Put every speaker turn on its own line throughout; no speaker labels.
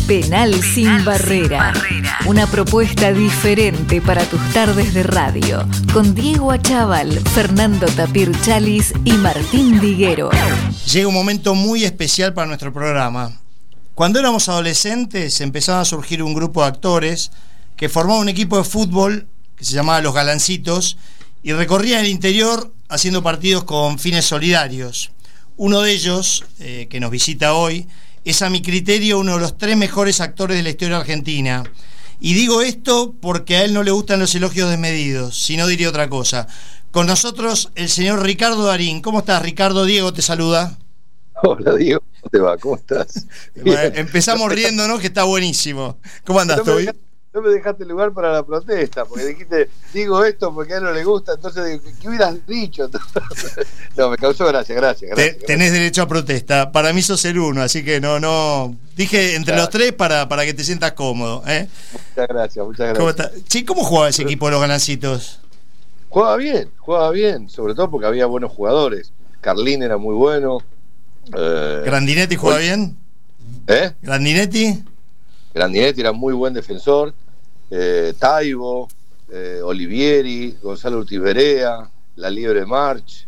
Penal sin barrera. Una propuesta diferente para tus tardes de radio. Con Diego Achával, Fernando Tapir Chalis y Martín Diguero.
Llega un momento muy especial para nuestro programa. Cuando éramos adolescentes empezaba a surgir un grupo de actores que formaba un equipo de fútbol que se llamaba Los Galancitos y recorría el interior haciendo partidos con fines solidarios. Uno de ellos, que nos visita hoy, es a mi criterio uno de los 3 mejores actores de la historia argentina. Y digo esto porque a él no le gustan los elogios desmedidos, si no diría otra cosa. Con nosotros el señor Ricardo Darín. ¿Cómo estás, Ricardo? Diego te saluda.
Hola, Diego. ¿Cómo te va? ¿Cómo estás?
Bueno, empezamos riéndonos, que está buenísimo. ¿Cómo andás, tú?
No me dejaste lugar para la protesta, porque dijiste, digo esto porque a él no le gusta, entonces digo, ¿qué hubieras dicho? No, me causó gracias.
Tenés derecho a protesta. Para mí sos el uno, así que no. Dije entre los 3 para que te sientas cómodo.
Muchas gracias.
¿Cómo jugaba ese equipo de Los Galancitos?
Jugaba bien, sobre todo porque había buenos jugadores. Carlín era muy bueno.
¿Grandinetti jugaba bien? ¿Grandinetti?
Grandinetti era muy buen defensor. Taibo, Olivieri, Gonzalo Ortiz Berea, La Liebre March,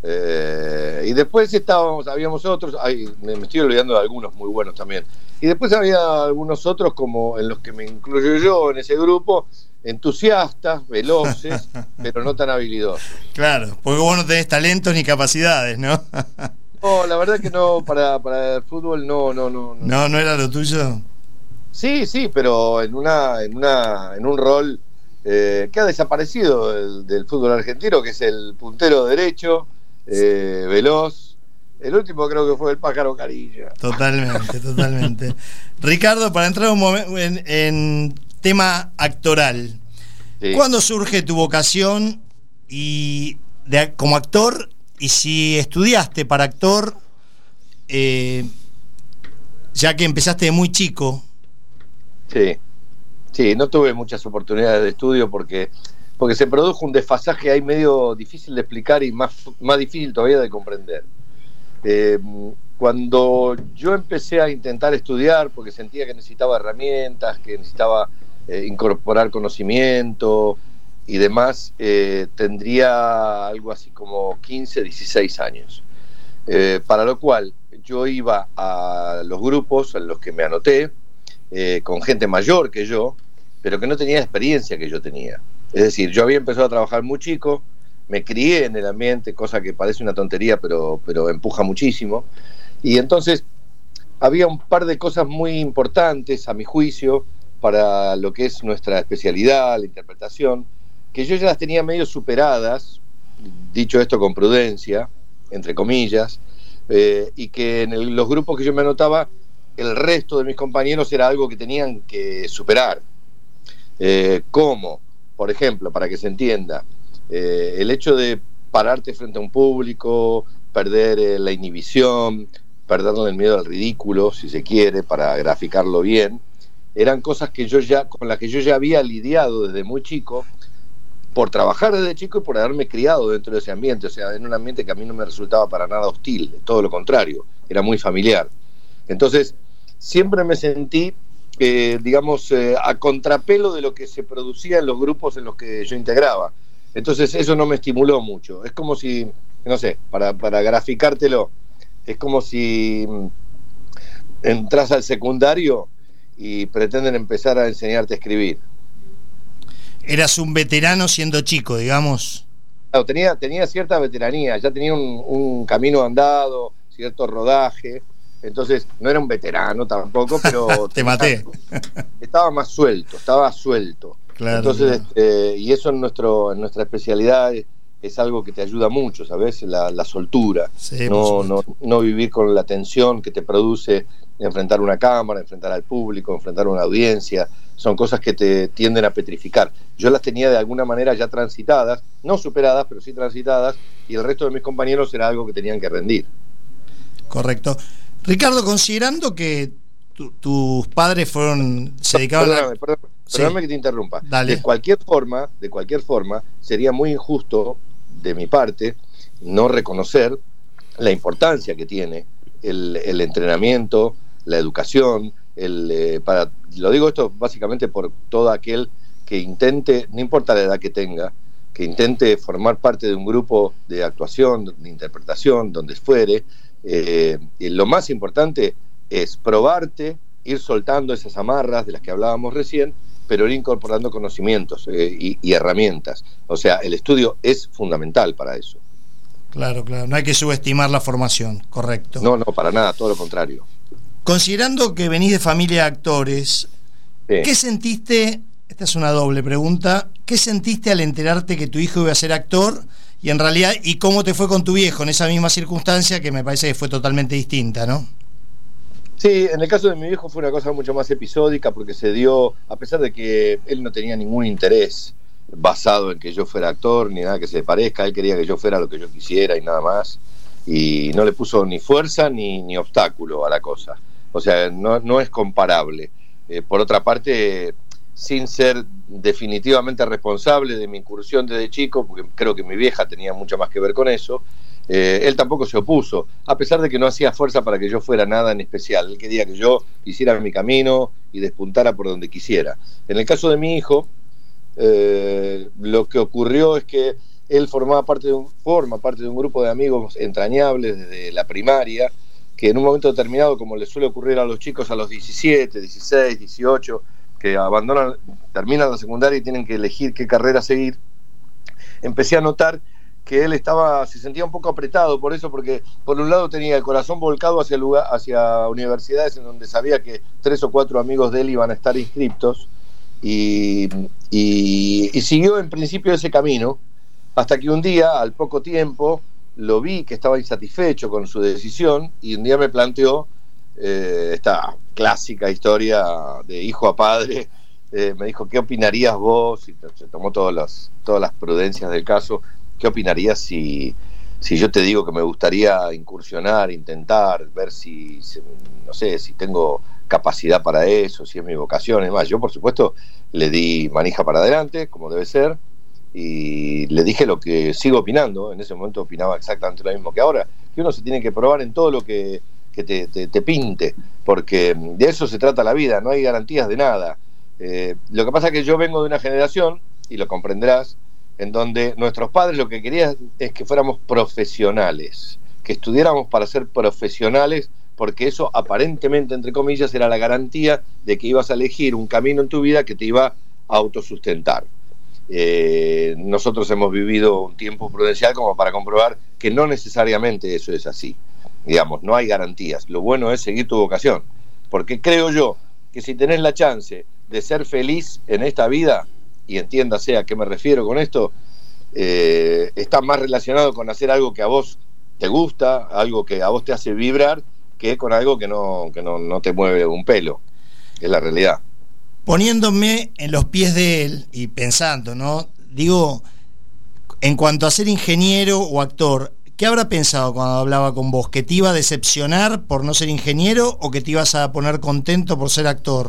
y después habíamos otros, me estoy olvidando de algunos muy buenos también, y después había algunos otros como en los que me incluyo yo en ese grupo, entusiastas, veloces, pero no tan habilidosos.
Claro, porque vos no tenés talentos ni capacidades, ¿no?
No, la verdad que no, para el fútbol no.
¿No era lo tuyo?
Sí, pero en un rol que ha desaparecido del fútbol argentino, que es el puntero derecho, veloz. El último creo que fue el Pájaro Carilla.
Totalmente. Ricardo, para entrar un momento en tema actoral, sí. ¿Cuándo surge tu vocación como actor? Y si estudiaste para actor, ya que empezaste de muy chico. Sí, no tuve muchas oportunidades de estudio porque se produjo un desfasaje ahí medio difícil de explicar y más difícil todavía de comprender. Cuando yo empecé a intentar estudiar, porque sentía que necesitaba herramientas, que necesitaba incorporar conocimiento y demás, tendría algo así como 15, 16 años. Para lo cual yo iba a los grupos en los que me anoté, con gente mayor que yo, pero que no tenía la experiencia que yo tenía. Es decir, yo había empezado a trabajar muy chico, me crié en el ambiente, cosa que parece una tontería, pero empuja muchísimo. Y entonces había un par de cosas muy importantes, a mi juicio, para lo que es nuestra especialidad, la interpretación, que yo ya las tenía medio superadas, dicho esto con prudencia, entre comillas, y que en los grupos que yo me anotaba, el resto de mis compañeros era algo que tenían que superar. Como, por ejemplo, para que se entienda, el hecho de pararte frente a un público, perder la inhibición, perderle el miedo al ridículo, si se quiere, para graficarlo bien, eran cosas con las que yo ya había lidiado desde muy chico, por trabajar desde chico y por haberme criado dentro de ese ambiente, o sea, en un ambiente que a mí no me resultaba para nada hostil, todo lo contrario, era muy familiar. Entonces, siempre me sentí, a contrapelo de lo que se producía en los grupos en los que yo integraba. Entonces, eso no me estimuló mucho. Es como si, no sé, para graficártelo, es como si entras al secundario y pretenden empezar a enseñarte a escribir. Eras un veterano siendo chico, digamos.
Claro, tenía cierta veteranía, ya tenía un camino andado, cierto rodaje. Entonces, no era un veterano tampoco, pero...
Te maté.
Estaba suelto.
Claro,
entonces,
claro.
Y eso en nuestra especialidad es algo que te ayuda mucho, ¿sabes? La soltura.
Sí,
no vivir con la tensión que te produce enfrentar una cámara, enfrentar al público, enfrentar una audiencia. Son cosas que te tienden a petrificar. Yo las tenía de alguna manera ya transitadas, no superadas, pero sí transitadas, y el resto de mis compañeros era algo que tenían que rendir.
Correcto. Ricardo, considerando que tus padres se dedicaban
Perdóname que te interrumpa.
Dale.
De cualquier forma, sería muy injusto de mi parte no reconocer la importancia que tiene el entrenamiento, la educación,
lo digo esto básicamente por todo aquel que intente, no importa la edad que tenga, que intente formar parte de un grupo de actuación, de interpretación, donde fuere. Lo más importante es probarte, ir soltando esas amarras de las que hablábamos recién, pero ir incorporando conocimientos y herramientas. O sea, el estudio es fundamental para eso.
Claro, no hay que subestimar la formación, correcto.
No, para nada, todo lo contrario.
Considerando que venís de familia de actores,
sí.
¿Qué sentiste? Esta es una doble pregunta. ¿Qué sentiste al enterarte que tu hijo iba a ser actor? Y en realidad, ¿y cómo te fue con tu viejo en esa misma circunstancia que me parece que fue totalmente distinta, ¿no?
Sí, en el caso de mi viejo fue una cosa mucho más episódica porque se dio, a pesar de que él no tenía ningún interés basado en que yo fuera actor ni nada que se le parezca, él quería que yo fuera lo que yo quisiera y nada más, y no le puso ni fuerza ni obstáculo a la cosa. O sea, no es comparable. Por otra parte, sin ser definitivamente responsable de mi incursión desde chico, porque creo que mi vieja tenía mucho más que ver con eso, él tampoco se opuso, a pesar de que no hacía fuerza para que yo fuera nada en especial. Él quería que yo hiciera mi camino y despuntara por donde quisiera. En el caso de mi hijo, lo que ocurrió es que él forma parte de un grupo de amigos entrañables desde la primaria, que en un momento determinado, como le suele ocurrir a los chicos a los 17, 16, 18, que terminan la secundaria y tienen que elegir qué carrera seguir, empecé a notar que él se sentía un poco apretado por eso, porque por un lado tenía el corazón volcado hacia universidades en donde sabía que 3 o 4 amigos de él iban a estar inscriptos, y siguió en principio ese camino, hasta que un día, al poco tiempo, lo vi que estaba insatisfecho con su decisión, y un día me planteó esta clásica historia de hijo a padre. Me dijo, ¿qué opinarías vos? Y se tomó todas las prudencias del caso. ¿Qué opinarías si yo te digo que me gustaría incursionar, intentar, ver si tengo capacidad para eso, si es mi vocación? Además, yo por supuesto le di manija para adelante, como debe ser, y le dije lo que sigo opinando. En ese momento opinaba exactamente lo mismo que ahora, que uno se tiene que probar en todo lo que te pinte, porque de eso se trata la vida, no hay garantías de nada. Lo que pasa es que yo vengo de una generación, y lo comprenderás, en donde nuestros padres lo que querían es que fuéramos profesionales, que estudiáramos para ser profesionales, porque eso aparentemente, entre comillas, era la garantía de que ibas a elegir un camino en tu vida que te iba a autosustentar. Nosotros hemos vivido un tiempo prudencial como para comprobar que no necesariamente eso es así. Digamos, no hay garantías. Lo bueno es seguir tu vocación, porque creo yo que si tenés la chance de ser feliz en esta vida, y entiéndase a qué me refiero con esto, está más relacionado con hacer algo que a vos te gusta, algo que a vos te hace vibrar, que con algo que no te mueve un pelo. Es la realidad.
Poniéndome en los pies de él y pensando, ¿no? Digo, en cuanto a ser ingeniero o actor, ¿qué habrá pensado cuando hablaba con vos? ¿Que te iba a decepcionar por no ser ingeniero o que te ibas a poner contento por ser actor?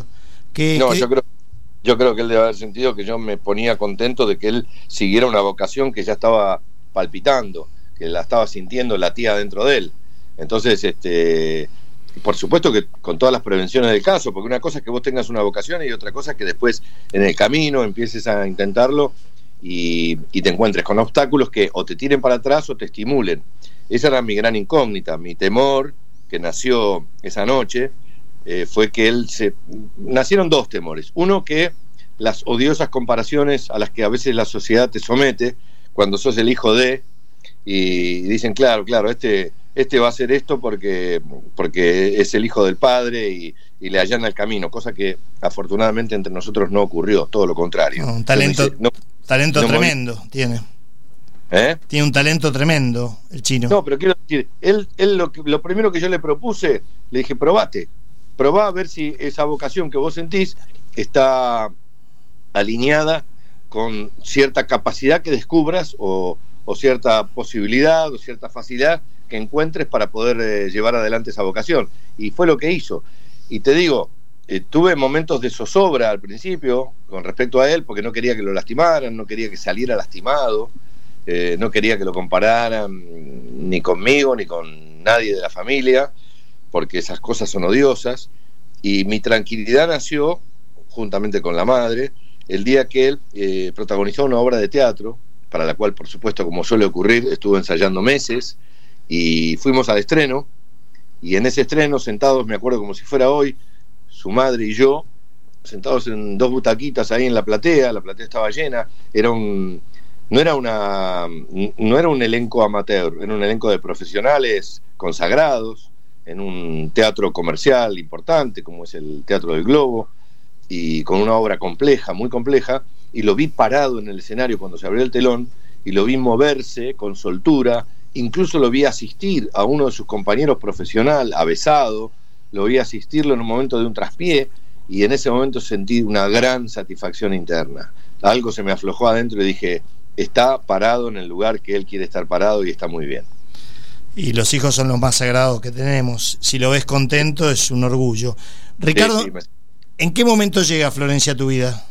Yo creo que él debe haber sentido que yo me ponía contento de que él siguiera una vocación que ya estaba palpitando, que la estaba sintiendo, latía dentro de él. Entonces, por supuesto que con todas las prevenciones del caso, porque una cosa es que vos tengas una vocación y otra cosa es que después en el camino empieces a intentarlo y te encuentres con obstáculos que o te tiren para atrás o te estimulen. Esa era mi gran incógnita, mi temor que nació esa noche. Fue que nacieron 2 temores. Uno, que las odiosas comparaciones a las que a veces la sociedad te somete cuando sos el hijo de, y dicen, claro, este va a hacer esto porque es el hijo del padre y le allana el camino, cosa que afortunadamente entre nosotros no ocurrió, todo lo contrario.
Un talento tremendo tiene. Tiene un talento tremendo el chino.
No, pero quiero decir, él lo primero que yo le propuse, le dije, probá a ver si esa vocación que vos sentís está alineada con cierta capacidad que descubras o cierta posibilidad o cierta facilidad que encuentres para poder llevar adelante esa vocación. Y fue lo que hizo. Y te digo, tuve momentos de zozobra al principio con respecto a él, porque no quería que lo lastimaran, no quería que saliera lastimado, no quería que lo compararan ni conmigo ni con nadie de la familia, porque esas cosas son odiosas, Y mi tranquilidad nació, juntamente con la madre, el día que él protagonizó una obra de teatro, para la cual, por supuesto, como suele ocurrir, estuvo ensayando meses, y fuimos al estreno, y en ese estreno, sentados, me acuerdo como si fuera hoy, su madre y yo, sentados en 2 butaquitas ahí en la platea estaba llena, no era un elenco amateur, era un elenco de profesionales consagrados, en un teatro comercial importante, como es el Teatro del Globo, y con una obra compleja, muy compleja, y lo vi parado en el escenario cuando se abrió el telón, y lo vi moverse con soltura, incluso lo vi asistir a uno de sus compañeros profesional, avesado, lo vi asistirlo en un momento de un traspié, y en ese momento sentí una gran satisfacción interna. Algo se me aflojó adentro y dije, está parado en el lugar que él quiere estar parado y está muy bien.
Y los hijos son los más sagrados que tenemos. Si lo ves contento es un orgullo. Ricardo, sí, ¿en qué momento llega Florencia a tu vida?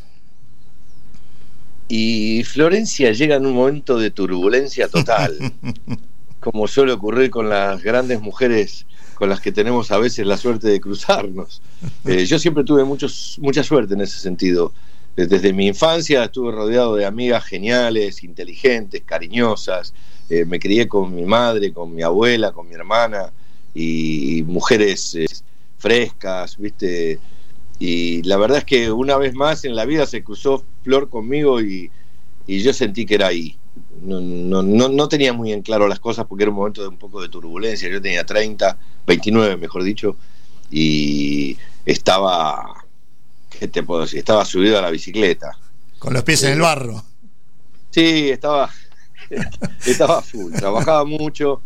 Y Florencia llega en un momento de turbulencia total, como suele ocurrir con las grandes mujeres con las que tenemos a veces la suerte de cruzarnos. Yo siempre tuve mucha suerte en ese sentido. Desde mi infancia estuve rodeado de amigas geniales, inteligentes, cariñosas. Me crié con mi madre, con mi abuela, con mi hermana, y mujeres frescas, ¿viste? Y la verdad es que una vez más en la vida se cruzó Flor conmigo y yo sentí que era ahí. No tenía muy en claro las cosas porque era un momento de un poco de turbulencia. Yo tenía 29 mejor dicho, y estaba, ¿qué te puedo decir? Estaba subido a la bicicleta.
Con los pies en el barro.
Sí, estaba full. Trabajaba mucho,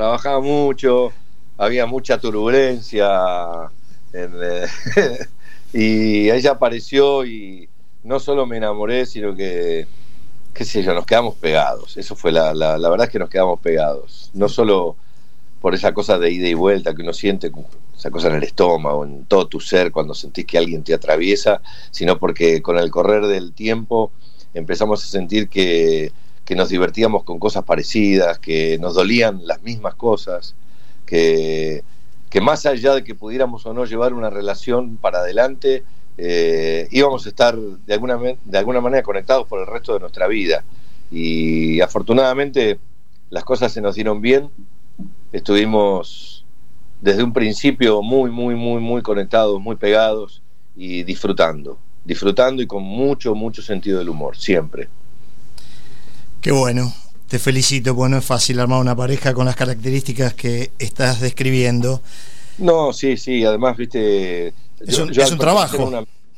había mucha turbulencia. Y ella apareció y no solo me enamoré, sino que, qué sé yo, nos quedamos pegados. Eso fue la verdad es que nos quedamos pegados. No solo por esa cosa de ida y vuelta que uno siente, esa cosa en el estómago, en todo tu ser cuando sentís que alguien te atraviesa, sino porque con el correr del tiempo empezamos a sentir que nos divertíamos con cosas parecidas, que nos dolían las mismas cosas, que más allá de que pudiéramos o no llevar una relación para adelante, íbamos a estar de alguna manera conectados por el resto de nuestra vida. Y afortunadamente las cosas se nos dieron bien. Estuvimos desde un principio muy conectados, muy pegados y disfrutando y con mucho sentido del humor, siempre.
Qué bueno, te felicito, porque no es fácil armar una pareja con las características que estás describiendo.
No, sí, además, viste,
es un trabajo.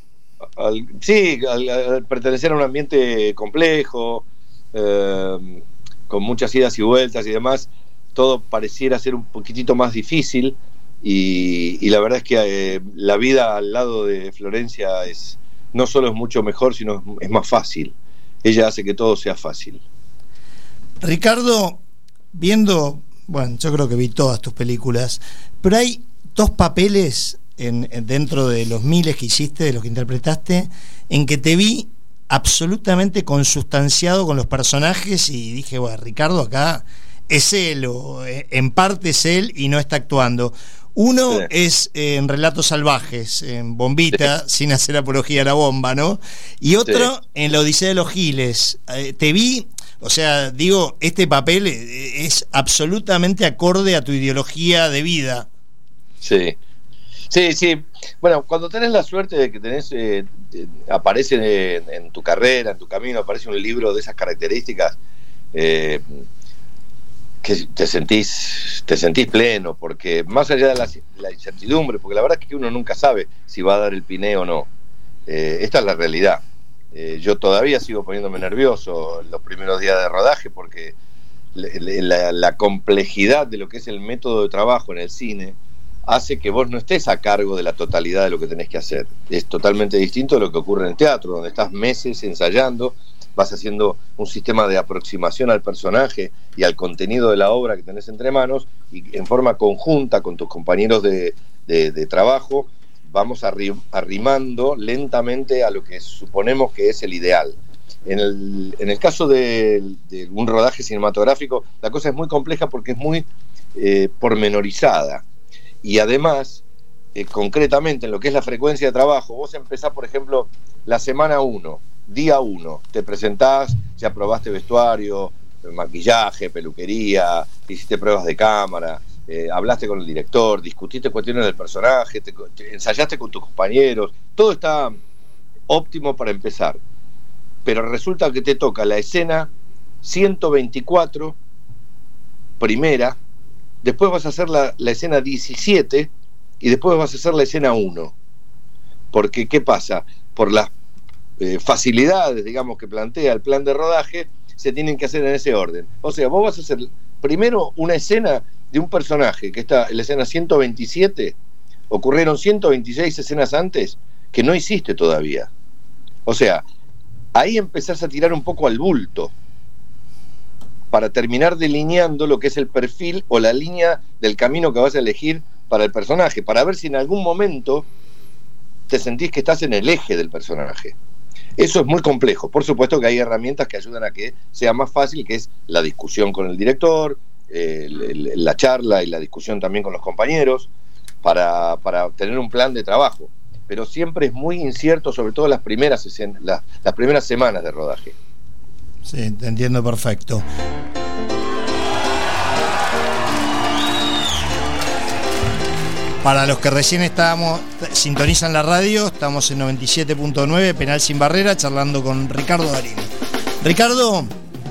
Al pertenecer a un ambiente complejo, con muchas idas y vueltas y demás, todo pareciera ser un poquitito más difícil, y la verdad es que la vida al lado de Florencia no solo es mucho mejor, sino es más fácil. Ella hace que todo sea fácil.
Ricardo, yo creo que vi todas tus películas, pero hay 2 papeles dentro de los miles que hiciste, de los que interpretaste, en que te vi absolutamente consustanciado con los personajes y dije, bueno, Ricardo acá es él, o en parte es él y no está actuando. Uno es en Relatos Salvajes, en Bombita, sin hacer apología a la bomba, ¿no? Y otro en La Odisea de los Giles. Te vi, o sea, digo, este papel es absolutamente acorde a tu ideología de vida.
Sí. Bueno, cuando tenés la suerte de que aparece en tu carrera, en tu camino, aparece un libro de esas características, que te sentís pleno, porque más allá de la incertidumbre, porque la verdad es que uno nunca sabe si va a dar el piné o no, esta es la realidad. Yo todavía sigo poniéndome nervioso los primeros días de rodaje, porque la complejidad de lo que es el método de trabajo en el cine hace que vos no estés a cargo de la totalidad de lo que tenés que hacer. Es totalmente distinto de lo que ocurre en el teatro, donde estás meses ensayando, vas haciendo un sistema de aproximación al personaje y al contenido de la obra que tenés entre manos, y en forma conjunta con tus compañeros de trabajo vamos arrimando lentamente a lo que suponemos que es el ideal. En el caso de un rodaje cinematográfico, la cosa es muy compleja porque es muy pormenorizada, y además concretamente en lo que es la frecuencia de trabajo, vos empezás, por ejemplo, la semana 1, día 1, te presentás, ya probaste vestuario, maquillaje, peluquería, hiciste pruebas de cámara, hablaste con el director, discutiste cuestiones del personaje, te ensayaste con tus compañeros, todo está óptimo para empezar. Pero resulta que te toca la escena 124, primera, después vas a hacer la escena 17 y después vas a hacer la escena 1. Porque, ¿qué pasa? Por las facilidades, digamos, que plantea el plan de rodaje, se tienen que hacer en ese orden. O sea, vos vas a hacer primero una escena de un personaje que está en la escena 127, ocurrieron 126 escenas antes que no hiciste todavía. O sea, ahí empezás a tirar un poco al bulto para terminar delineando lo que es el perfil o la línea del camino que vas a elegir para el personaje, para ver si en algún momento te sentís que estás en el eje del personaje. Eso es muy complejo. Por supuesto que hay herramientas que ayudan a que sea más fácil, que es la discusión con el director, la charla y la discusión también con los compañeros, para tener un plan de trabajo. Pero siempre es muy incierto, sobre todo las primeras semanas de rodaje.
Sí, te entiendo perfecto. Para los que recién sintonizan la radio, estamos en 97.9, Penal Sin Barrera, charlando con Ricardo Darín. Ricardo,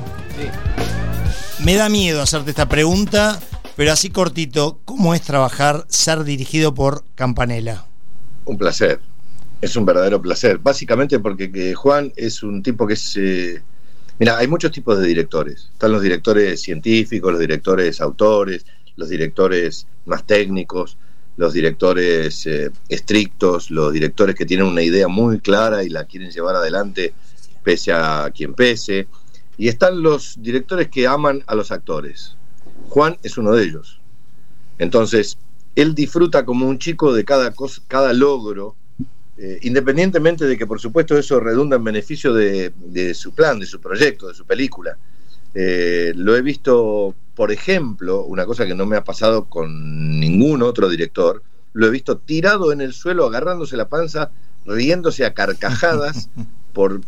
sí. Me da miedo hacerte esta pregunta, pero así cortito, ¿cómo es ser dirigido por Campanella?
Un placer, es un verdadero placer, básicamente porque Juan es un tipo que es... Mira, hay muchos tipos de directores. Están los directores científicos, los directores autores, los directores más técnicos, los directores estrictos, los directores que tienen una idea muy clara y la quieren llevar adelante pese a quien pese. Y están los directores que aman a los actores. Juan es uno de ellos. Entonces, él disfruta como un chico de cada logro, independientemente de que por supuesto eso redunda en beneficio de su plan, de su proyecto, de su película. Lo he visto, por ejemplo, una cosa que no me ha pasado con ningún otro director, lo he visto tirado en el suelo, agarrándose la panza, riéndose a carcajadas por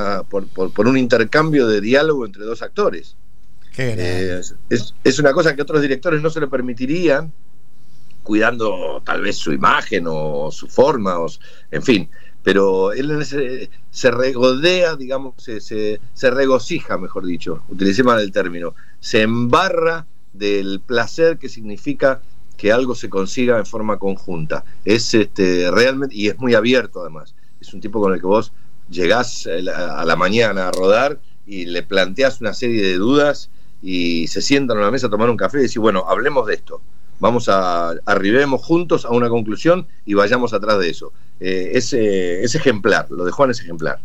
un intercambio de diálogo entre dos actores. Es una cosa que otros directores no se lo permitirían, cuidando tal vez su imagen o su forma, en fin, pero él se regodea, digamos, se regocija, mejor dicho, utilicé mal el término, se embarra del placer que significa que algo se consiga en forma conjunta. Es realmente, y es muy abierto además, es un tipo con el que vos llegás a la mañana a rodar y le planteás una serie de dudas y se sientan a una mesa a tomar un café y decís, bueno, hablemos de esto. Arribemos juntos a una conclusión y vayamos atrás de eso. Es ejemplar, lo de Juan es ejemplar.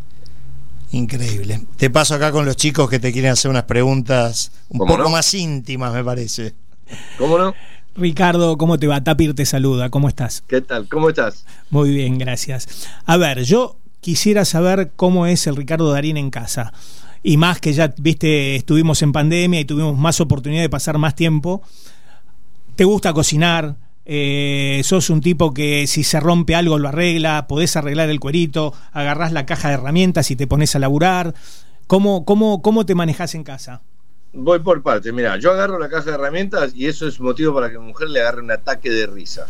Increíble. Te paso acá con los chicos que te quieren hacer unas preguntas un poco más íntimas, me parece.
¿Cómo no?
Ricardo, ¿cómo te va? Tapir te saluda, ¿cómo estás?
¿Qué tal? ¿Cómo estás?
Muy bien, gracias. A ver, yo quisiera saber cómo es el Ricardo Darín en casa. Y más que ya, viste, estuvimos en pandemia y tuvimos más oportunidad de pasar más tiempo. ¿Te gusta cocinar? ¿Sos un tipo que si se rompe algo lo arregla? ¿Podés arreglar el cuerito? ¿Agarrás la caja de herramientas y te pones a laburar? ¿Cómo te manejás en casa?
Voy por partes. Mira, yo agarro la caja de herramientas y eso es motivo para que mi mujer le agarre un ataque de risa.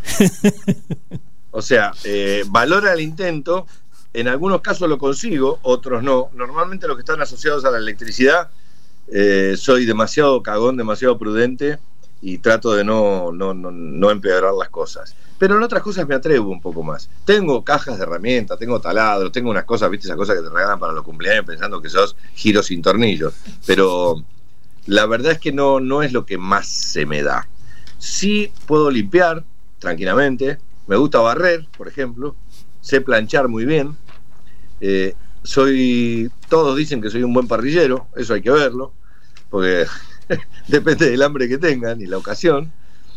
O sea, valora el intento. En algunos casos lo consigo, otros no. Normalmente los que están asociados a la electricidad, soy demasiado cagón, demasiado prudente y trato de no empeorar las cosas. Pero en otras cosas me atrevo un poco más. Tengo cajas de herramientas, tengo taladros, tengo unas cosas, viste, esas cosas que te regalan para los cumpleaños pensando que sos giro sin tornillos. Pero la verdad es que no es lo que más se me da. Sí puedo limpiar tranquilamente, me gusta barrer, por ejemplo, sé planchar muy bien, todos dicen que soy un buen parrillero, eso hay que verlo, porque depende del hambre que tengan y la ocasión.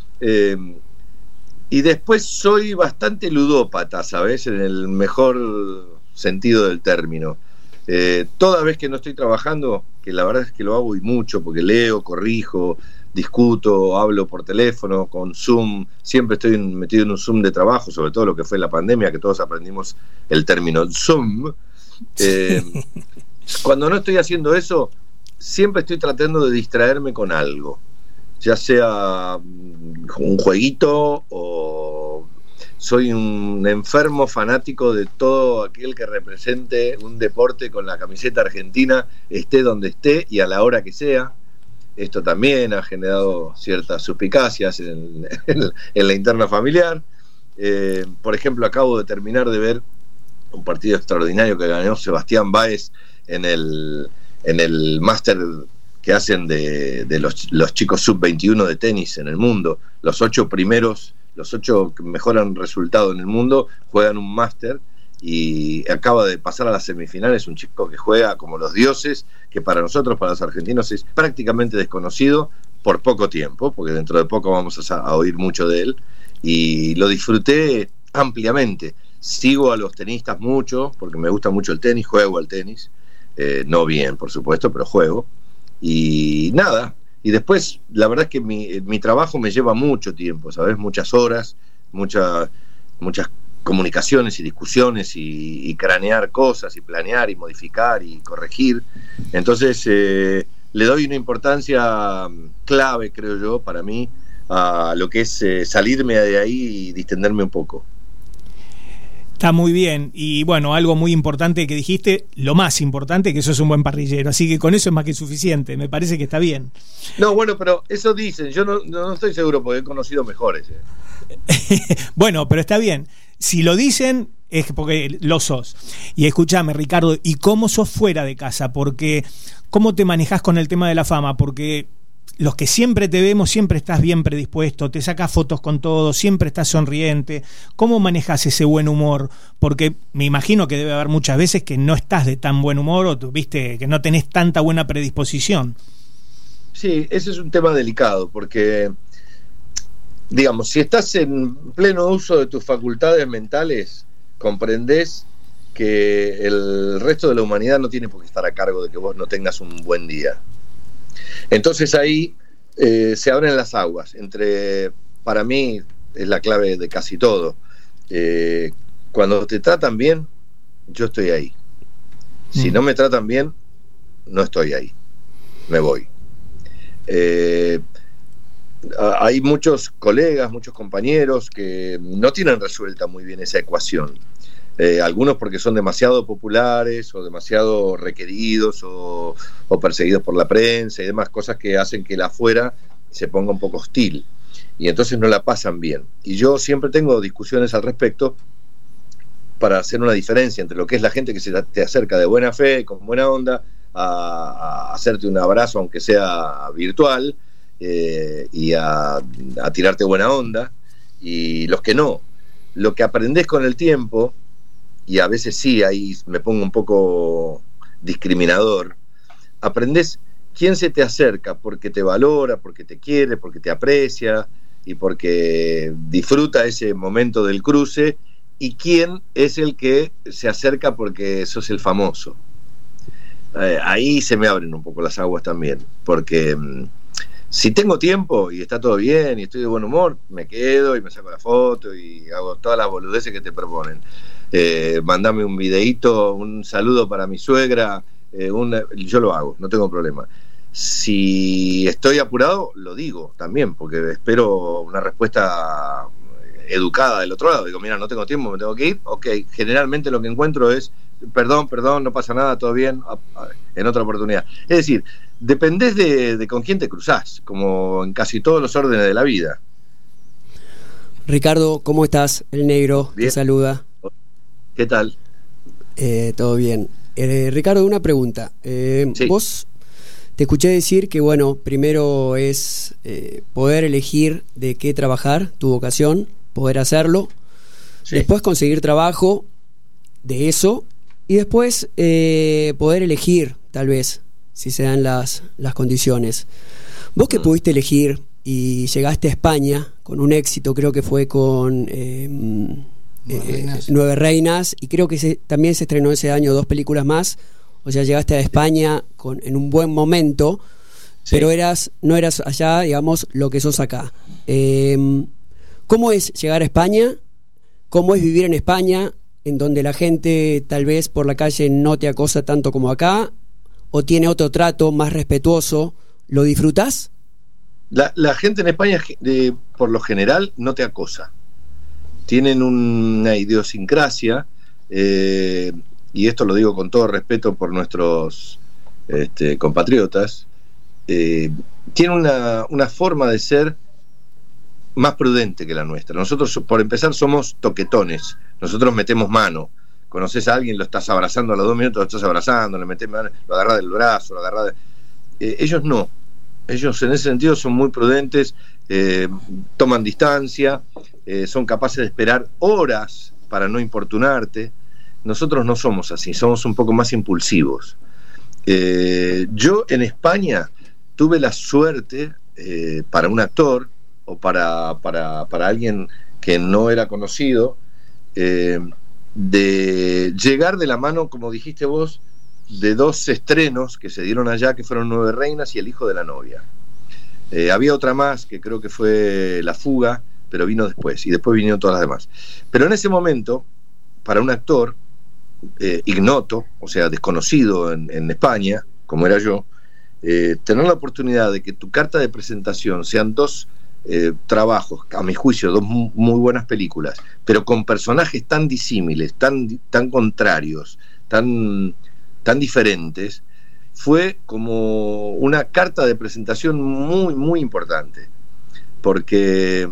Y después soy bastante ludópata, ¿sabes? En el mejor sentido del término. Toda vez que no estoy trabajando, que la verdad es que lo hago y mucho, porque leo, corrijo, discuto, hablo por teléfono, con Zoom, siempre estoy metido en un Zoom de trabajo, sobre todo lo que fue la pandemia, que todos aprendimos el término Zoom. Cuando no estoy haciendo eso, siempre estoy tratando de distraerme con algo, ya sea un jueguito o soy un enfermo fanático de todo aquel que represente un deporte con la camiseta argentina, esté donde esté y a la hora que sea. Esto también ha generado ciertas suspicacias en la interna familiar. Por ejemplo, acabo de terminar de ver un partido extraordinario que ganó Sebastián Báez en el máster que hacen de los chicos sub-21 de tenis en el mundo. Los 8 que mejoran resultado en el mundo juegan un máster y acaba de pasar a las semifinales un chico que juega como los dioses, que para nosotros, para los argentinos, es prácticamente desconocido por poco tiempo, porque dentro de poco vamos a oír mucho de él, y lo disfruté ampliamente. Sigo a los tenistas mucho, porque me gusta mucho el tenis, juego al tenis, no bien, por supuesto, pero juego, y nada. Y después, la verdad es que mi trabajo me lleva mucho tiempo, ¿sabes? Muchas horas, muchas comunicaciones y discusiones y cranear cosas y planear y modificar y corregir. Entonces, le doy una importancia clave, creo yo, para mí, a lo que es salirme de ahí y distenderme un poco.
Está muy bien, y bueno, algo muy importante que dijiste, lo más importante, que sos un buen parrillero, así que con eso es más que suficiente, me parece que está bien.
No, bueno, pero eso dicen, yo no estoy seguro porque he conocido mejores.
Bueno, pero está bien, si lo dicen es porque lo sos. Y escúchame, Ricardo, ¿y cómo sos fuera de casa? Porque, ¿cómo te manejás con el tema de la fama? Porque los que siempre te vemos, siempre estás bien predispuesto, te sacas fotos con todo, siempre estás sonriente. ¿Cómo manejas ese buen humor? Porque me imagino que debe haber muchas veces que no estás de tan buen humor o viste que no tenés tanta buena predisposición.
Sí, ese es un tema delicado porque, digamos, si estás en pleno uso de tus facultades mentales, comprendés que el resto de la humanidad no tiene por qué estar a cargo de que vos no tengas un buen día. Entonces ahí se abren las aguas. Para mí es la clave de casi todo. Cuando te tratan bien, yo estoy ahí. Si no me tratan bien, no estoy ahí. Me voy. Hay muchos colegas, muchos compañeros que no tienen resuelta muy bien esa ecuación. Algunos porque son demasiado populares o demasiado requeridos o perseguidos por la prensa y demás, cosas que hacen que el afuera se ponga un poco hostil y entonces no la pasan bien. Y yo siempre tengo discusiones al respecto para hacer una diferencia entre lo que es la gente que se te acerca de buena fe, con buena onda, a hacerte un abrazo aunque sea virtual, y a tirarte buena onda, y los que no. Lo que aprendés con el tiempo, y a veces sí, ahí me pongo un poco discriminador, aprendés quién se te acerca porque te valora, porque te quiere, porque te aprecia y porque disfruta ese momento del cruce, y quién es el que se acerca porque sos el famoso. Ahí se me abren un poco las aguas también, porque si tengo tiempo y está todo bien y estoy de buen humor, me quedo y me saco la foto y hago todas las boludeces que te proponen. Mandame un videíto, un saludo para mi suegra, yo lo hago, no tengo problema. Si estoy apurado, lo digo también, porque espero una respuesta educada del otro lado. Digo, mira, no tengo tiempo, me tengo que ir. Ok, generalmente lo que encuentro es perdón, no pasa nada, todo bien, en otra oportunidad. Es decir, dependés de con quién te cruzás, como en casi todos los órdenes de la vida.
Ricardo, ¿cómo estás? El Negro
bien.
Te saluda.
¿Qué tal?
Todo bien. Ricardo, una pregunta.
Sí.
Vos te escuché decir que, bueno, primero es poder elegir de qué trabajar, tu vocación, poder hacerlo, sí. Después conseguir trabajo de eso, y después poder elegir, tal vez, si se dan las condiciones. Vos que pudiste elegir y llegaste a España con un éxito, creo que fue con Nueve Reinas, y creo que también se estrenó ese año 2 películas más, o sea, llegaste a España en un buen momento.
Sí.
Pero no eras allá, digamos, lo que sos acá. ¿Cómo es llegar a España? ¿Cómo es vivir en España, en donde la gente tal vez por la calle no te acosa tanto como acá? ¿O tiene otro trato más respetuoso? ¿Lo disfrutás?
La gente en España, por lo general, no te acosa. Tienen una idiosincrasia, y esto lo digo con todo respeto por nuestros compatriotas, tienen una forma de ser más prudente que la nuestra. Nosotros, por empezar, somos toquetones. Nosotros metemos mano. Conoces a alguien, lo estás abrazando a los 2 minutos, lo estás abrazando, le metes mano, lo agarras del brazo, lo agarras ellos no. Ellos en ese sentido son muy prudentes, toman distancia, son capaces de esperar horas para no importunarte. Nosotros no somos así, somos un poco más impulsivos. Yo en España tuve la suerte, para un actor o para alguien que no era conocido, de llegar de la mano, como dijiste vos, de 2 estrenos que se dieron allá, que fueron 9 reinas y El hijo de la novia. Había otra más que creo que fue La fuga, pero vino después, y después vinieron todas las demás. Pero en ese momento, para un actor ignoto, o sea, desconocido en España, como era yo, tener la oportunidad de que tu carta de presentación sean 2 trabajos, a mi juicio 2 muy buenas películas, pero con personajes tan disímiles, tan contrarios, tan diferentes, fue como una carta de presentación muy, muy importante, porque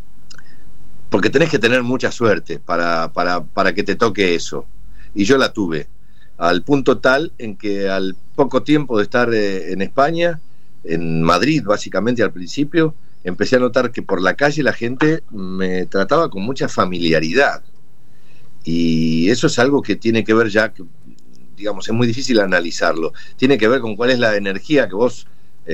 tenés que tener mucha suerte para que te toque eso, y yo la tuve, al punto tal en que al poco tiempo de estar en España, en Madrid básicamente al principio, empecé a notar que por la calle la gente me trataba con mucha familiaridad, y eso es algo que tiene que ver ya, digamos, es muy difícil analizarlo, tiene que ver con cuál es la energía que vos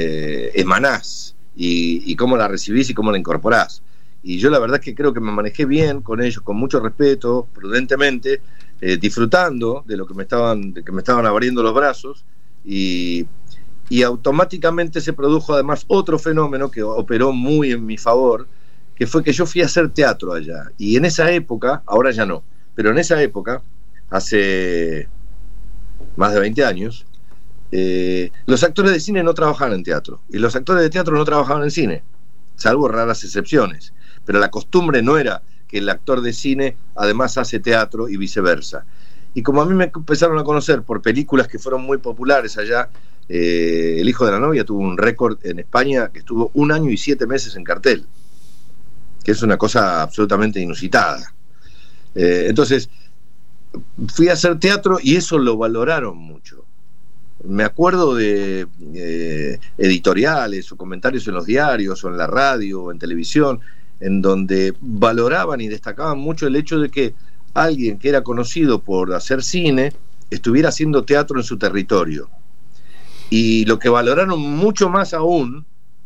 emanás y cómo la recibís y cómo la incorporás. Y yo la verdad es que creo que me manejé bien con ellos, con mucho respeto, prudentemente, disfrutando de lo que me estaban abriendo los brazos, y automáticamente se produjo además otro fenómeno que operó muy en mi favor, que fue que yo fui a hacer teatro allá, y en esa época, ahora ya no, pero en esa época, hace más de 20 años, los actores de cine no trabajaban en teatro, y los actores de teatro no trabajaban en cine, salvo raras excepciones, pero la costumbre no era que el actor de cine además hace teatro y viceversa. Y como a mí me empezaron a conocer por películas que fueron muy populares allá, El hijo de la novia tuvo un récord en España que estuvo 1 año y 7 meses en cartel, que es una cosa absolutamente inusitada. Entonces fui a hacer teatro y eso lo valoraron mucho. Me acuerdo de editoriales o comentarios en los diarios o en la radio o en televisión, en donde valoraban y destacaban mucho el hecho de que alguien que era conocido por hacer cine estuviera haciendo teatro en su territorio. Y lo que valoraron mucho más aún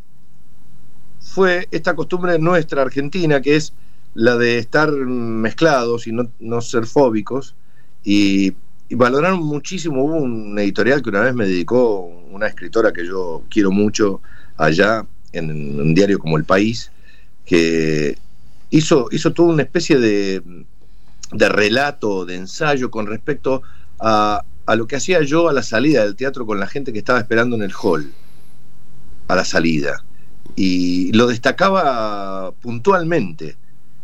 fue esta costumbre nuestra argentina, que es la de estar mezclados y no ser fóbicos, y valoraron muchísimo. Hubo un editorial que una vez me dedicó una escritora que yo quiero mucho allá en un diario como El País, que hizo toda una especie de relato, de ensayo con respecto a lo que hacía yo a la salida del teatro con la gente que estaba esperando en el hall a la salida, y lo destacaba puntualmente,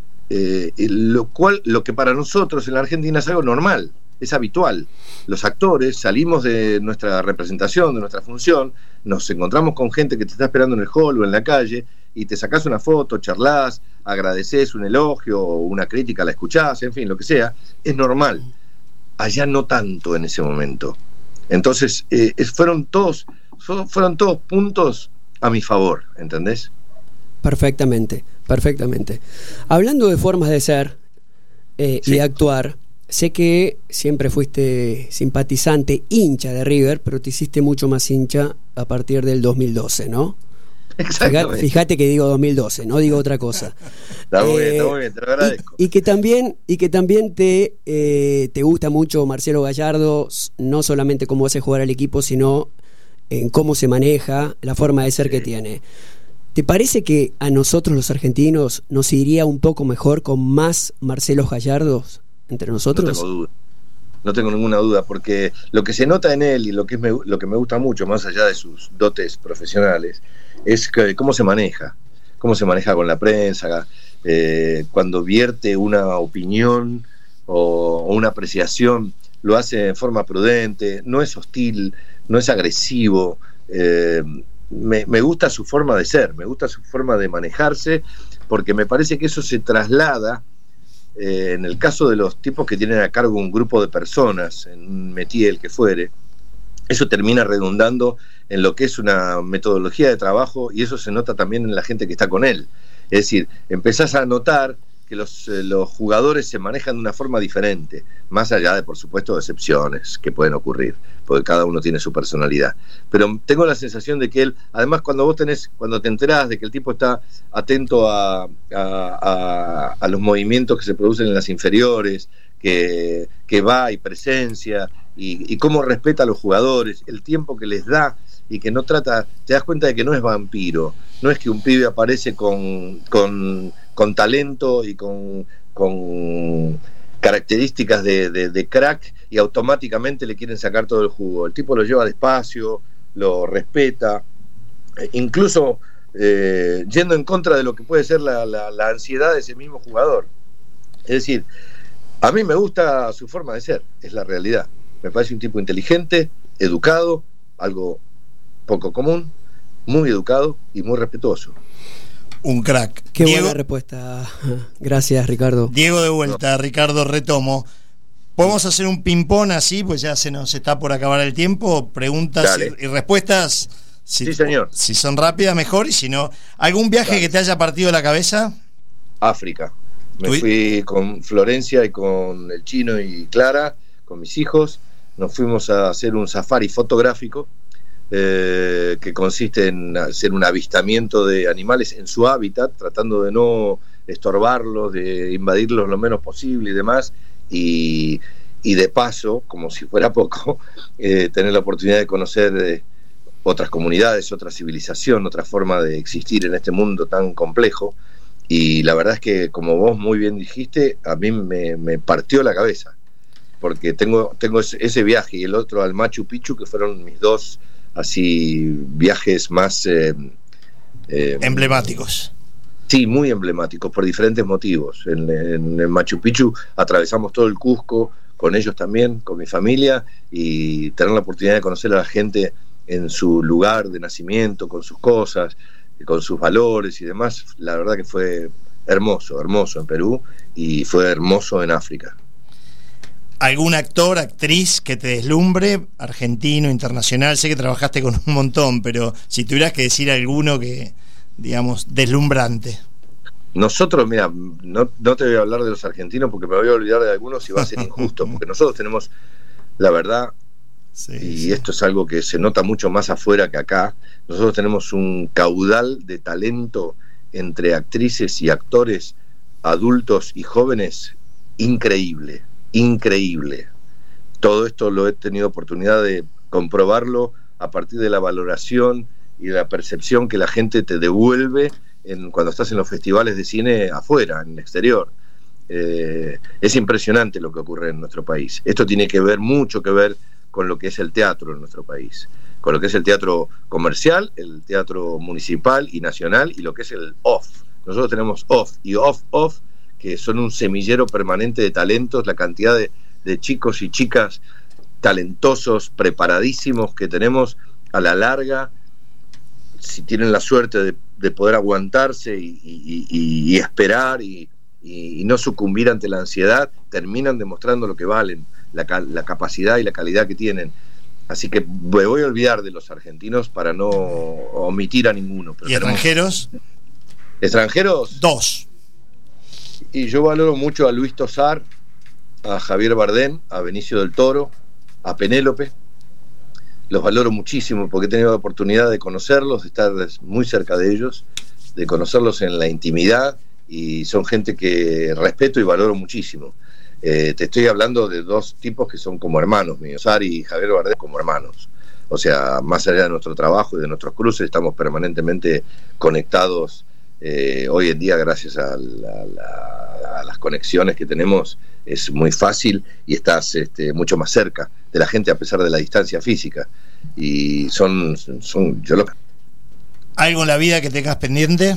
lo que para nosotros en la Argentina es algo normal, es habitual. Los actores salimos de nuestra representación, de nuestra función, nos encontramos con gente que te está esperando en el hall o en la calle, y te sacás una foto, charlás, agradecés un elogio o una crítica, la escuchás, en fin, lo que sea, es normal. Allá no tanto en ese momento. Entonces fueron todos puntos a mi favor, ¿entendés?
Perfectamente. Hablando de formas de ser y de actuar, sé que siempre fuiste simpatizante, hincha de River, pero te hiciste mucho más hincha a partir del 2012, ¿no?
Exactamente.
Fíjate que digo 2012, no digo otra cosa.
Está muy bien, te lo agradezco.
Y que también te gusta mucho Marcelo Gallardo, no solamente cómo hace jugar al equipo, sino en cómo se maneja, la forma de ser que tiene. ¿Te parece que a nosotros los argentinos nos iría un poco mejor con más Marcelos Gallardos entre nosotros?
No tengo duda. No tengo ninguna duda, porque lo que se nota en él y lo que me gusta mucho, más allá de sus dotes profesionales, es cómo se maneja con la prensa, cuando vierte una opinión o una apreciación, lo hace en forma prudente, no es hostil, no es agresivo. Me gusta su forma de ser, me gusta su forma de manejarse, porque me parece que eso se traslada en el caso de los tipos que tienen a cargo un grupo de personas, en un métier, el que fuere. Eso termina redundando en lo que es una metodología de trabajo, y eso se nota también en la gente que está con él. Es decir, empezás a notar que los jugadores se manejan de una forma diferente, más allá de, por supuesto, excepciones que pueden ocurrir, porque cada uno tiene su personalidad. Pero tengo la sensación de que él, además, cuando te enterás de que el tipo está atento a los movimientos que se producen en las inferiores, que va y presencia, y cómo respeta a los jugadores, el tiempo que les da, y que no trata, te das cuenta de que no es vampiro, no es que un pibe aparece con talento y con características de crack y automáticamente le quieren sacar todo el jugo. El tipo lo lleva despacio, lo respeta, incluso yendo en contra de lo que puede ser la ansiedad de ese mismo jugador. Es decir, a mí me gusta su forma de ser, es la realidad. Me parece un tipo inteligente, educado, algo poco común, muy educado y muy respetuoso.
Un crack.
Qué
Diego,
buena respuesta. Gracias, Ricardo.
Diego de vuelta, Ricardo retomo. ¿Podemos hacer un ping-pong así? Pues ya se nos está por acabar el tiempo. Preguntas y respuestas.
Sí, señor.
Si son rápidas, mejor. Y si no, ¿algún viaje que te haya partido la cabeza?
África. Me fui con Florencia y con el Chino y Clara, con mis hijos. Nos fuimos a hacer un safari fotográfico. Que consiste en hacer un avistamiento de animales en su hábitat, tratando de no estorbarlos, de invadirlos lo menos posible y demás, y de paso, como si fuera poco, tener la oportunidad de conocer otras comunidades, otra civilización, otra forma de existir en este mundo tan complejo. Y la verdad es que, como vos muy bien dijiste, a mí me partió la cabeza, porque tengo ese viaje y el otro al Machu Picchu, que fueron mis dos así viajes más
emblemáticos.
Sí, muy emblemáticos por diferentes motivos. En el Machu Picchu atravesamos todo el Cusco con ellos también, con mi familia, y tener la oportunidad de conocer a la gente en su lugar de nacimiento, con sus cosas, con sus valores y demás. La verdad que fue hermoso en Perú, y fue hermoso en África.
¿Algún actor, actriz que te deslumbre, argentino, internacional? Sé que trabajaste con un montón, pero si tuvieras que decir alguno que, digamos, deslumbrante.
Nosotros, mira, no te voy a hablar de los argentinos porque me voy a olvidar de algunos y va a ser injusto, porque nosotros tenemos, la verdad, y esto es algo que se nota mucho más afuera que acá, nosotros tenemos un caudal de talento entre actrices y actores adultos y jóvenes increíble. Todo esto lo he tenido oportunidad de comprobarlo a partir de la valoración y de la percepción que la gente te devuelve cuando estás en los festivales de cine afuera, en el exterior. Es impresionante lo que ocurre en nuestro país. Esto tiene mucho que ver con lo que es el teatro en nuestro país, con lo que es el teatro comercial, el teatro municipal y nacional, y lo que es el off. Nosotros tenemos off y off, que son un semillero permanente de talentos, la cantidad de chicos y chicas talentosos, preparadísimos que tenemos a la larga, si tienen la suerte de poder aguantarse y esperar y no sucumbir ante la ansiedad, terminan demostrando lo que valen, la capacidad y la calidad que tienen. Así que me voy a olvidar de los argentinos para no omitir a ninguno. Pero
¿y extranjeros?
¿Extranjeros?
2.
Y yo valoro mucho a Luis Tosar, a Javier Bardem, a Benicio del Toro, a Penélope. Los valoro muchísimo porque he tenido la oportunidad de conocerlos, de estar muy cerca de ellos, de conocerlos en la intimidad, y son gente que respeto y valoro muchísimo. Te estoy hablando de dos tipos que son como hermanos míos, Tosar y Javier Bardem como hermanos, O sea, más allá de nuestro trabajo y de nuestros cruces, estamos permanentemente conectados. Hoy en día, gracias a las conexiones que tenemos, es muy fácil y estás mucho más cerca de la gente a pesar de la distancia física. Y
¿Algo en la vida que tengas pendiente?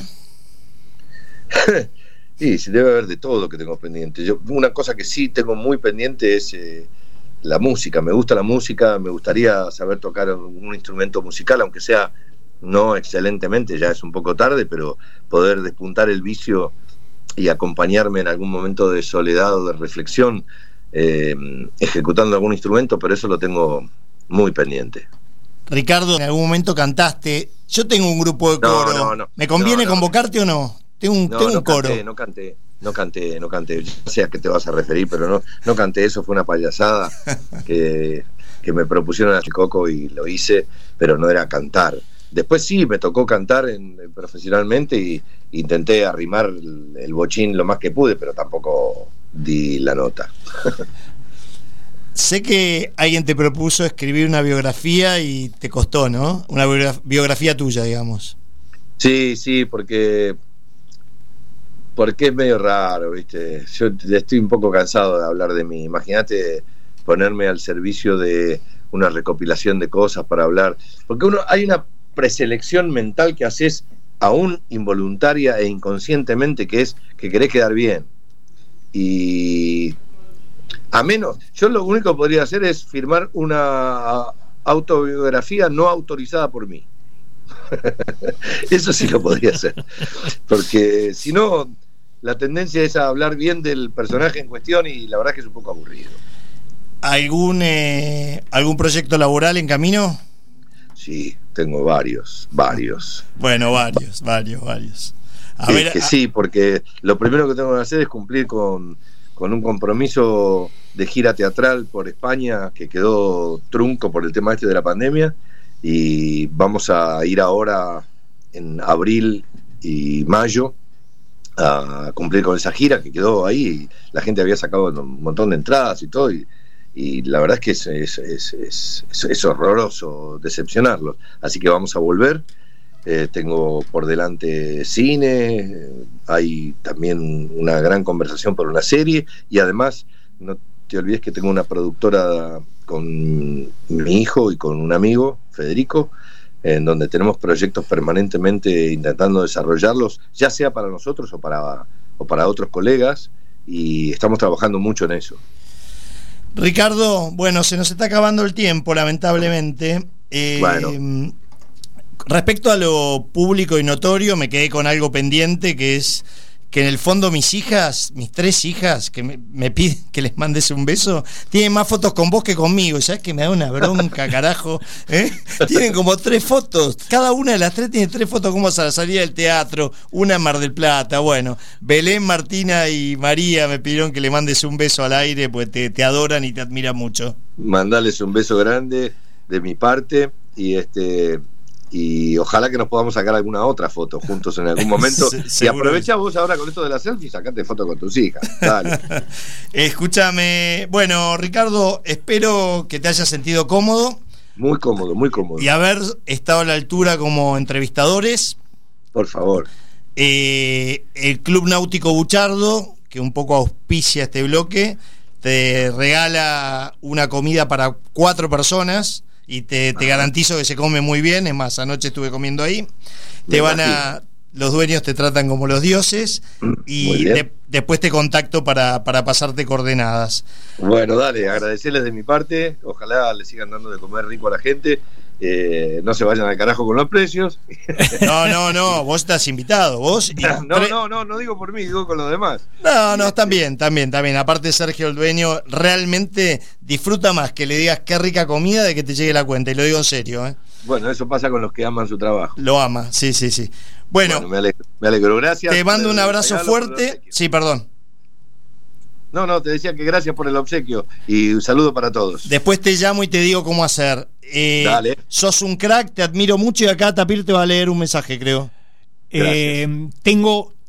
Sí, debe haber de todo que tengo pendiente. Una cosa que sí tengo muy pendiente es la música. Me gusta la música, me gustaría saber tocar un instrumento musical, aunque sea no excelentemente, ya es un poco tarde, pero poder despuntar el vicio y acompañarme en algún momento de soledad o de reflexión ejecutando algún instrumento, pero eso lo tengo muy pendiente.
Ricardo, en algún momento cantaste. Yo tengo un grupo de coro.
No.
¿Me conviene convocarte o no? Tengo un coro.
No canté. Ya sé a qué te vas a referir, pero no canté. Eso fue una payasada que me propusieron a Coco y lo hice, pero no era cantar. Después sí, me tocó cantar profesionalmente y intenté arrimar el bochín lo más que pude, pero tampoco di la nota.
Sé que alguien te propuso escribir una biografía y te costó, ¿no? Una biografía tuya, digamos.
Sí, porque es medio raro, ¿viste? Yo estoy un poco cansado de hablar de mí. Imagínate ponerme al servicio de una recopilación de cosas para hablar. Porque hay una preselección mental que haces aún involuntaria e inconscientemente, que es que querés quedar bien. Y a menos, yo lo único que podría hacer es firmar una autobiografía no autorizada por mí. Eso sí lo podría hacer, porque si no, la tendencia es a hablar bien del personaje en cuestión y la verdad es que es un poco aburrido.
¿Algún proyecto laboral en camino?
Sí, tengo varios.
Bueno, varios.
Sí, porque lo primero que tengo que hacer es cumplir con un compromiso de gira teatral por España que quedó trunco por el tema de la pandemia, y vamos a ir ahora en abril y mayo a cumplir con esa gira que quedó ahí. La gente había sacado un montón de entradas y todo, y la verdad es que es horroroso decepcionarlos, así que vamos a volver. Tengo por delante cine, hay también una gran conversación por una serie, y además no te olvides que tengo una productora con mi hijo y con un amigo, Federico, en donde tenemos proyectos permanentemente intentando desarrollarlos, ya sea para nosotros o para otros colegas, y estamos trabajando mucho en eso.
Ricardo, bueno, se nos está acabando el tiempo, lamentablemente.
Bueno.
Respecto a lo público y notorio, me quedé con algo pendiente, que es que en el fondo mis 3 hijas, que me piden que les mandes un beso, tienen más fotos con vos que conmigo. ¿Sabes que me da una bronca, carajo? Tienen como 3 fotos. Cada una de las 3 tiene 3 fotos como a la salida del teatro, una en Mar del Plata. Bueno, Belén, Martina y María me pidieron que le mandes un beso al aire, pues te adoran y te admiran mucho.
Mandales un beso grande de mi parte, y ojalá que nos podamos sacar alguna otra foto juntos en algún momento. Y aprovecha vos ahora con esto de la selfie, sacate foto con tus hijas. Dale.
Escúchame, bueno, Ricardo, espero que te hayas sentido cómodo.
Muy cómodo.
Y haber estado a la altura como entrevistadores.
Por favor.
El Club Náutico Buchardo, que un poco auspicia este bloque, te regala una comida para 4 personas. Y te garantizo que se come muy bien. Es más, anoche estuve comiendo ahí. Los dueños te tratan como los dioses. Y después te contacto para pasarte coordenadas.
Bueno, dale, agradecerles de mi parte. Ojalá le sigan dando de comer rico a la gente. No se vayan al carajo con los precios.
No, vos estás invitado. Vos y
no digo por mí, digo con los demás.
No, también. Aparte, Sergio, el dueño, realmente disfruta más que le digas qué rica comida de que te llegue la cuenta, y lo digo en serio.
Bueno, eso pasa con los que aman su trabajo.
Lo ama, sí. Bueno,
me alegro, gracias.
Te mando un abrazo fuerte. Sí, perdón.
No, te decía que gracias por el obsequio y un saludo para todos.
Después te llamo y te digo cómo hacer.
Dale.
Sos un crack, te admiro mucho, y acá Tapir te va a leer un mensaje, creo.
Tengo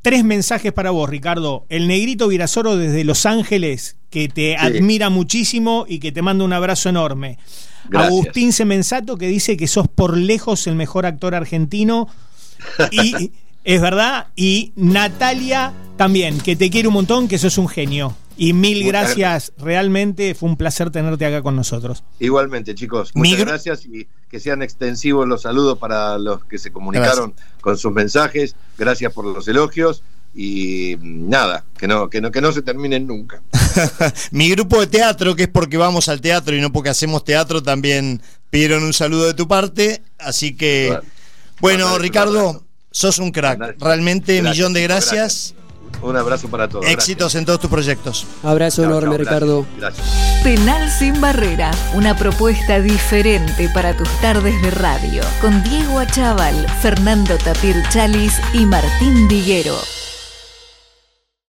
3 mensajes para vos, Ricardo. El Negrito Virasoro desde Los Ángeles, que te admira muchísimo y que te manda un abrazo enorme. Gracias. Agustín Semenzato, que dice que sos por lejos el mejor actor argentino. Y es verdad. Y Natalia también, que te quiere un montón, que sos un genio. Y mil gracias, realmente fue un placer tenerte acá con nosotros.
Igualmente, chicos, muchas gracias y que sean extensivos los saludos para los que se comunicaron con sus mensajes. Gracias por los elogios y nada, que no se terminen nunca.
Mi grupo de teatro, que es porque vamos al teatro y no porque hacemos teatro, también pidieron un saludo de tu parte, así que bueno, Ricardo, sos un crack, realmente millón de gracias.
Un abrazo para todos.
Éxitos
gracias.
En todos tus proyectos.
Abrazo enorme, Ricardo.
Gracias.
Penal sin barrera, una propuesta diferente para tus tardes de radio, con Diego Achával, Fernando Tapir Chalis y Martín Diguero.